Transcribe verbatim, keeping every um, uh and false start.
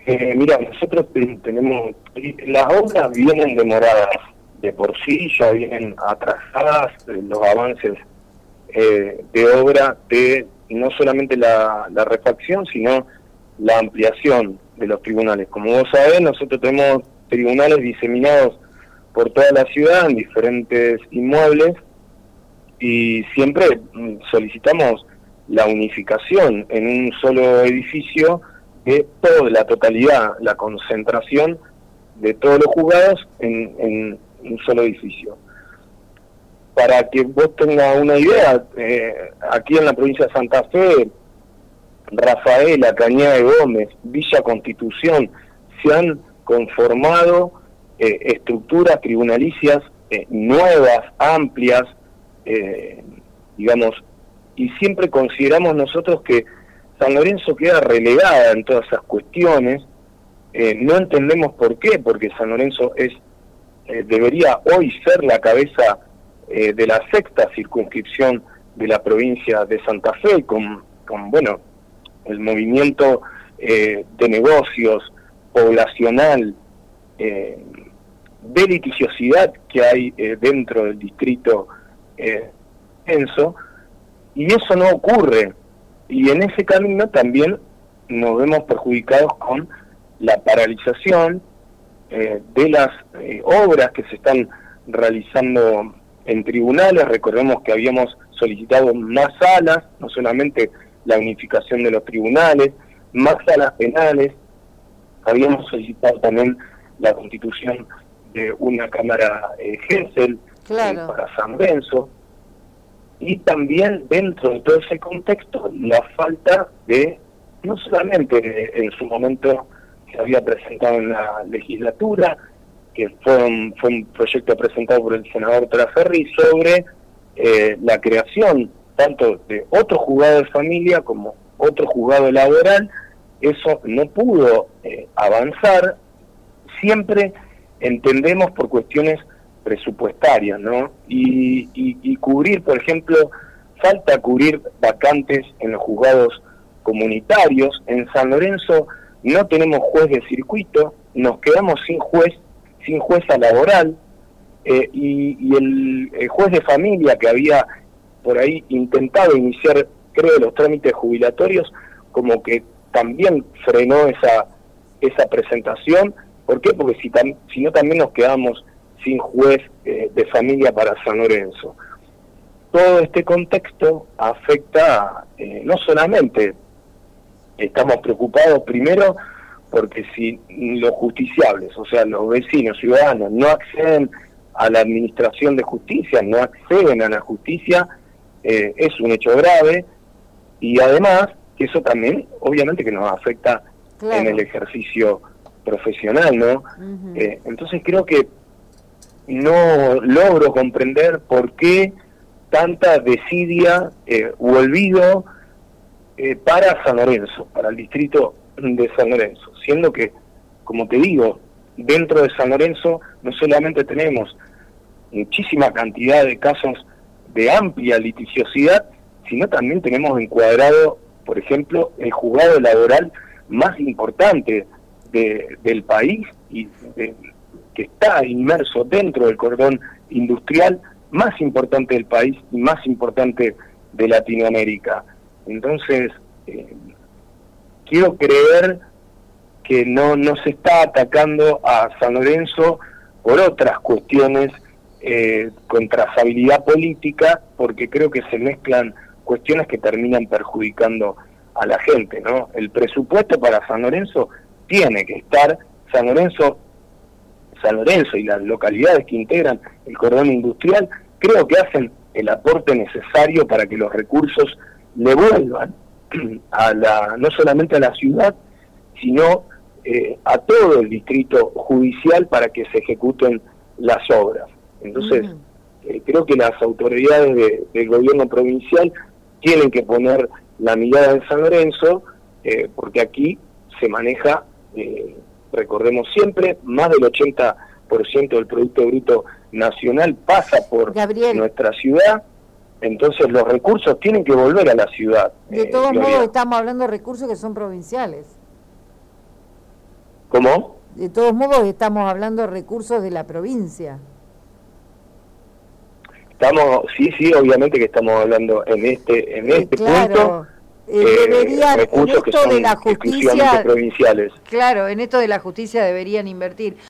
Eh, mira, nosotros tenemos, las obras vienen demoradas de por sí, ya vienen atrasadas eh, los avances eh, de obra de no solamente la, la refacción, sino la ampliación de los tribunales. Como vos sabés, nosotros tenemos tribunales diseminados por toda la ciudad en diferentes inmuebles y siempre solicitamos la unificación en un solo edificio de toda la totalidad, la concentración de todos los juzgados en, en un solo edificio. Para que vos tengas una idea, eh, aquí en la provincia de Santa Fe, Rafaela, Cañada de Gómez, Villa Constitución, se han conformado eh, estructuras tribunalicias eh, nuevas, amplias, eh, digamos, y siempre consideramos nosotros que San Lorenzo queda relegada en todas esas cuestiones. Eh, no entendemos por qué, porque San Lorenzo es eh, debería hoy ser la cabeza eh, de la sexta circunscripción de la provincia de Santa Fe, con, con bueno, el movimiento eh, de negocios, poblacional, eh, de litigiosidad que hay eh, dentro del distrito eh, Enzo, y eso no ocurre. Y en ese camino también nos vemos perjudicados con la paralización eh, de las eh, obras que se están realizando en tribunales. Recordemos que habíamos solicitado más salas, no solamente la unificación de los tribunales, más salas penales, habíamos solicitado también la constitución de una cámara eh, Gesell claro. eh, para San Lorenzo. Y también dentro de todo ese contexto la falta de, no solamente de, en su momento se había presentado en la legislatura, que fue un, fue un proyecto presentado por el senador Traferri sobre eh, la creación tanto de otro juzgado de familia como otro juzgado laboral. Eso no pudo eh, avanzar, siempre entendemos por cuestiones presupuestarias, ¿no? Y, y, y cubrir, por ejemplo, falta cubrir vacantes en los juzgados comunitarios. En San Lorenzo no tenemos juez de circuito, nos quedamos sin juez, sin jueza laboral, eh, y, y el, el juez de familia que había por ahí intentado iniciar, creo, los trámites jubilatorios, como que también frenó esa esa presentación. ¿Por qué? Porque si, tam, si no también nos quedamos sin juez eh, de familia para San Lorenzo. Todo este contexto afecta, eh, no solamente estamos preocupados primero porque si los justiciables, o sea, los vecinos, ciudadanos, no acceden a la administración de justicia, no acceden a la justicia, eh, es un hecho grave, y además que eso también obviamente que nos afecta claro. en el ejercicio profesional, ¿no? Uh-huh. Eh, entonces creo que no logro comprender por qué tanta desidia eh, u olvido eh, para San Lorenzo, para el distrito de San Lorenzo, siendo que, como te digo, dentro de San Lorenzo no solamente tenemos muchísima cantidad de casos de amplia litigiosidad, sino también tenemos encuadrado, por ejemplo, el juzgado laboral más importante de, del país y de, que está inmerso dentro del cordón industrial más importante del país y más importante de Latinoamérica. Entonces, eh, quiero creer que no, no se está atacando a San Lorenzo por otras cuestiones eh, con trazabilidad política, porque creo que se mezclan cuestiones que terminan perjudicando a la gente, ¿no? El presupuesto para San Lorenzo tiene que estar. San Lorenzo San Lorenzo y las localidades que integran el cordón industrial, creo que hacen el aporte necesario para que los recursos le vuelvan a la, no solamente a la ciudad, sino eh, a todo el distrito judicial para que se ejecuten las obras. Entonces, uh-huh. eh, creo que las autoridades de, del gobierno provincial tienen que poner la mirada en San Lorenzo, eh, porque aquí se maneja, eh, recordemos siempre, más del ochenta por ciento del Producto Bruto Nacional pasa por Gabriel. nuestra ciudad. Entonces los recursos tienen que volver a la ciudad. De eh, todos Gloria. modos estamos hablando de recursos que son provinciales. ¿Cómo? De todos modos estamos hablando de recursos de la provincia. Estamos, sí, sí, obviamente que estamos hablando en este, en Eh, este claro. punto. Eh, deberían, eh, en esto que son de la justicia, provinciales. claro, en esto de la justicia deberían invertir.